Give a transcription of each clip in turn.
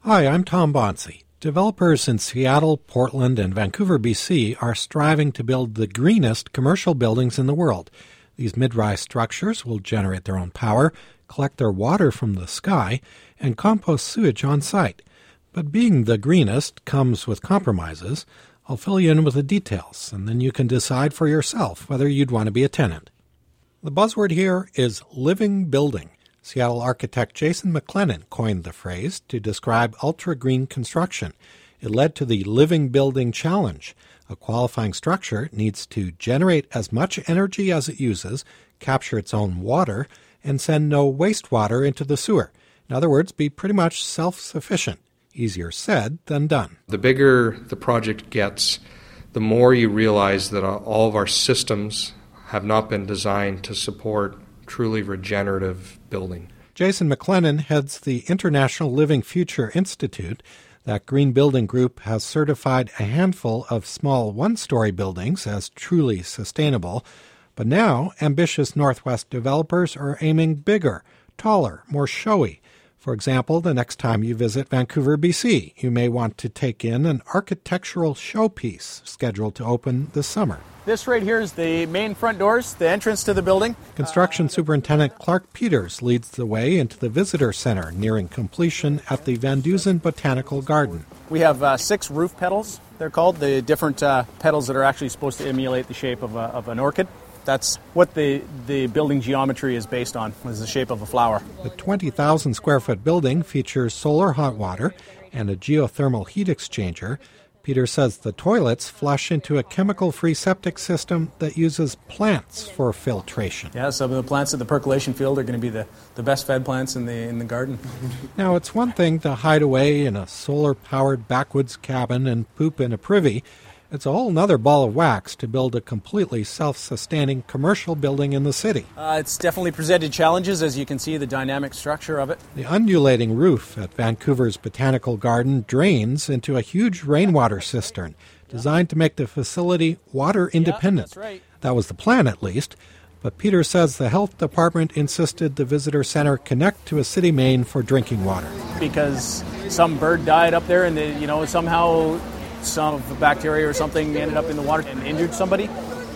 Hi, I'm Tom Bonsi. Developers in Seattle, Portland, and Vancouver, BC are striving to build the greenest commercial buildings in the world. These mid-rise structures will generate their own power, collect their water from the sky, and compost sewage on site. But being the greenest comes with compromises. I'll fill you in with the details, and then you can decide for yourself whether you'd want to be a tenant. The buzzword here is living building. Seattle architect Jason McLennan coined the phrase to describe ultra-green construction. It led to the Living Building Challenge. A qualifying structure needs to generate as much energy as it uses, capture its own water, and send no wastewater into the sewer. In other words, be pretty much self-sufficient. Easier said than done. The bigger the project gets, the more you realize that all of our systems have not been designed to support truly regenerative building. Jason McLennan heads the International Living Future Institute. That green building group has certified a handful of small one-story buildings as truly sustainable. But now, ambitious Northwest developers are aiming bigger, taller, more showy. For example, the next time you visit Vancouver, BC, you may want to take in an architectural showpiece scheduled to open this summer. This right here is the main front doors, the entrance to the building. Construction Superintendent Clark Peters leads the way into the visitor center, nearing completion at the Van Dusen Botanical Garden. We have 6 roof petals, they're called, the different petals that are actually supposed to emulate the shape of an orchid. That's what the building geometry is based on, is the shape of a flower. The 20,000 square foot building features solar hot water and a geothermal heat exchanger. Peter says the toilets flush into a chemical-free septic system that uses plants for filtration. Yeah, some of the plants at the percolation field are going to be the best-fed plants in the garden. Now, it's one thing to hide away in a solar-powered backwoods cabin and poop in a privy. It's a whole other ball of wax to build a completely self-sustaining commercial building in the city. It's definitely presented challenges, as you can see, the dynamic structure of it. The undulating roof at Vancouver's Botanical Garden drains into a huge rainwater cistern designed to make the facility water independent. Yeah, that's right. That was the plan, at least. But Peter says the health department insisted the visitor center connect to a city main for drinking water. Because some bird died up there and somehow some of the bacteria or something ended up in the water and injured somebody.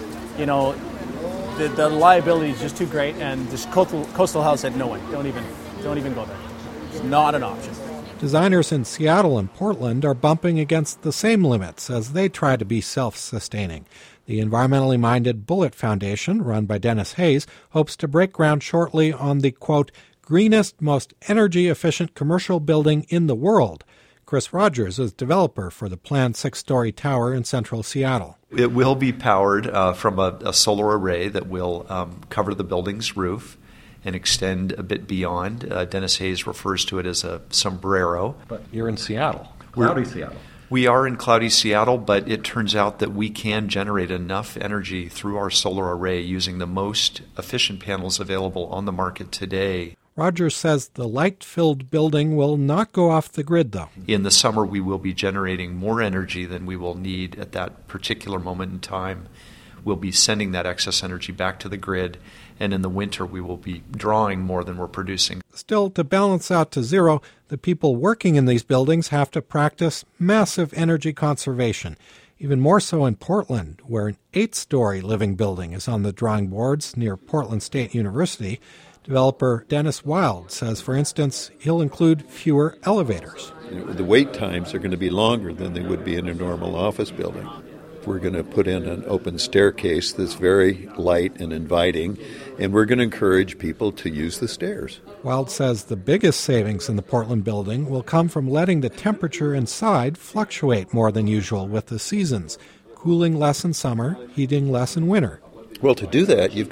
The liability is just too great, and this coastal health said, no way, don't even go there. It's not an option. Designers in Seattle and Portland are bumping against the same limits as they try to be self-sustaining. The environmentally minded Bullet Foundation, run by Dennis Hayes, hopes to break ground shortly on the, quote, greenest, most energy-efficient commercial building in the world. Chris Rogers is developer for the planned 6-story tower in central Seattle. It will be powered from a solar array that will cover the building's roof and extend a bit beyond. Dennis Hayes refers to it as a sombrero. But you're in Seattle, cloudy Seattle. We are in cloudy Seattle, but it turns out that we can generate enough energy through our solar array using the most efficient panels available on the market today. Rogers says the light-filled building will not go off the grid, though. In the summer, we will be generating more energy than we will need at that particular moment in time. We'll be sending that excess energy back to the grid, and in the winter, we will be drawing more than we're producing. Still, to balance out to zero, the people working in these buildings have to practice massive energy conservation. Even more so in Portland, where an 8-story living building is on the drawing boards near Portland State University. Developer Dennis Wild says, for instance, he'll include fewer elevators. The wait times are going to be longer than they would be in a normal office building. We're going to put in an open staircase that's very light and inviting, and we're going to encourage people to use the stairs. Wild says the biggest savings in the Portland building will come from letting the temperature inside fluctuate more than usual with the seasons, cooling less in summer, heating less in winter. Well, to do that, you've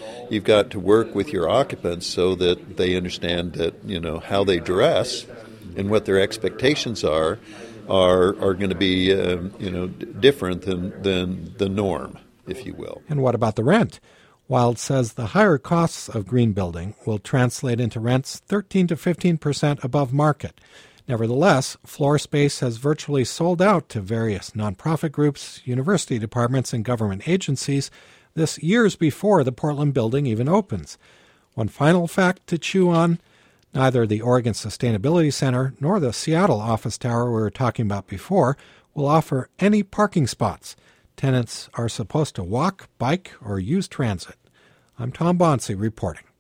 got to work with your occupants so that they understand that, how they dress and what their expectations are going to be, different than the norm, if you will. And what about the rent? Wild says the higher costs of green building will translate into rents 13 to 15% above market. Nevertheless, floor space has virtually sold out to various nonprofit groups, university departments, and government agencies. This years before the Portland building even opens. One final fact to chew on, Neither the Oregon Sustainability Center nor the Seattle office tower we were talking about before will offer any parking spots. Tenants are supposed to walk, bike, or use transit. I'm Tom Bonsi reporting.